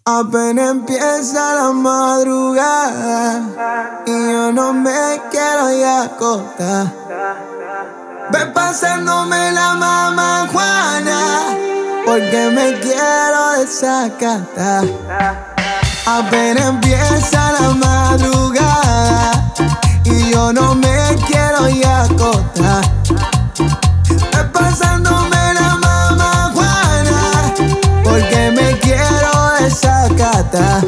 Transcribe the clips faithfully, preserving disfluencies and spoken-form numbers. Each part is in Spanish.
Apenas empieza la madrugada y yo no me quiero ya acostar. Ve pasándome la mamá Juana porque me quiero desacatar. Apenas empieza la madrugada y yo no me quiero ya acostar. Ve pasándome la mamá Juana porque me quiero desacatar.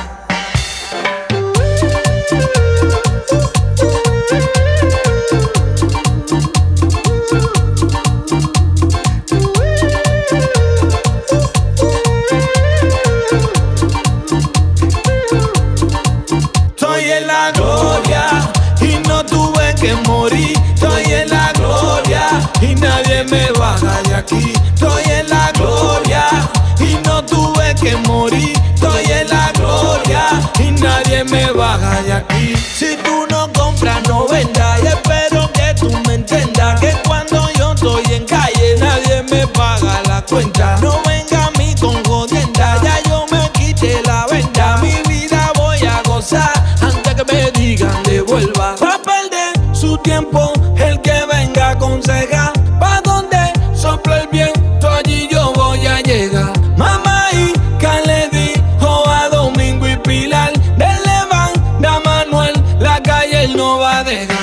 Estoy en la gloria y no tuve que morir. Estoy en la gloria y nadie me baja de aquí. Estoy en la gloria y no tuve que morir. Estoy en la gloria y nadie me baja de aquí. Si tú no compras, no vendas. Y espero que tú me entiendas que cuando yo estoy en calle nadie me paga la cuenta. No venga a mí con jodienda, ya yo me quité la venda. Mi vida voy a gozar antes que me digan devuelva. Va a perder su tiempo el que venga a aconsejar. Pa' donde sopla el viento, allí yo voy a llegar. Mamá y le dijo a Domingo y Pilar, de Levanta a Manuel, la calle él no va a dejar.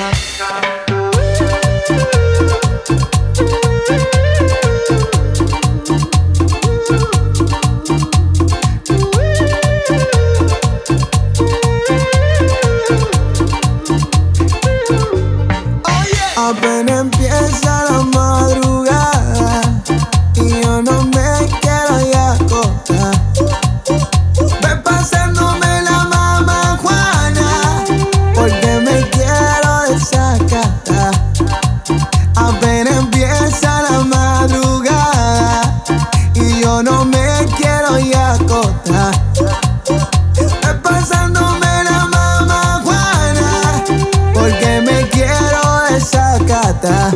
Apenas empieza la madrugada y yo no me quiero ya acostar. Ve pasándome la mamá Juana porque me quiero desacatar. Apenas empieza la madrugada y yo no me quiero ya acostar. Ve pasándome la mamá Juana porque me quiero desacatar.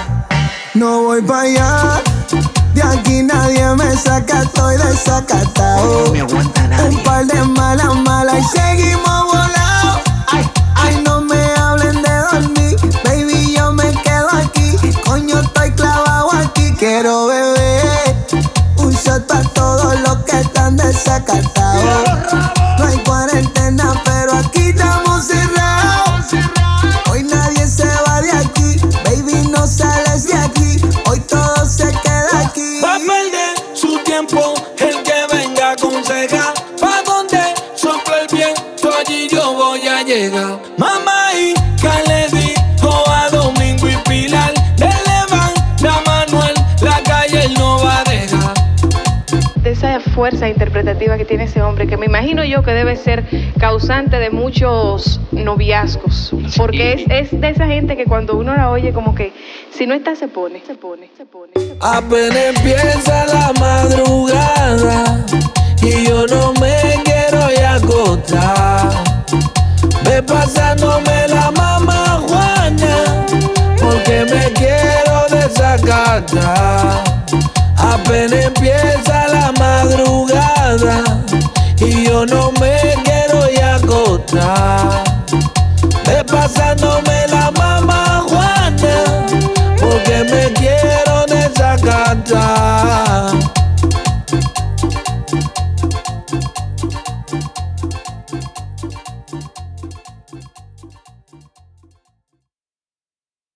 No voy pa' allá, de aquí nadie me saca, estoy desacatado. No me aguanta nadie. Un par de malas, malas y seguimos volados. Ay, ay, no me hablen de dormir, baby, yo me quedo aquí. Coño, estoy clavado aquí, quiero beber un shot pa' todos los que están desacatados. No hay cuarentena, pero aquí estamos cerrados. Hoy nadie se va de aquí, baby, no sales de aquí. Hoy todo se queda aquí. Va a perder su tiempo el que venga a aconsejar. Pa' donde sopla el viento, allí yo voy a llegar. Mamá y le dijo a Domingo y Pilar, de Levanta a Manuel, la calle él no va a dejar. De esa fuerza interpretativa que tiene ese hombre, que me imagino yo que debe ser causante de muchos noviazgos, porque es, es de esa gente que cuando uno la oye como que si no está se pone, se pone, se pone, se pone. Apenas empieza la madrugada y yo no me quiero ya acostar. Ve pasándome la mamá Juana porque me quiero desacatar. Apenas empieza la madrugada y yo no me quiero ya acostar. Ve pasándome la mamá Juana porque me quiero desacatar.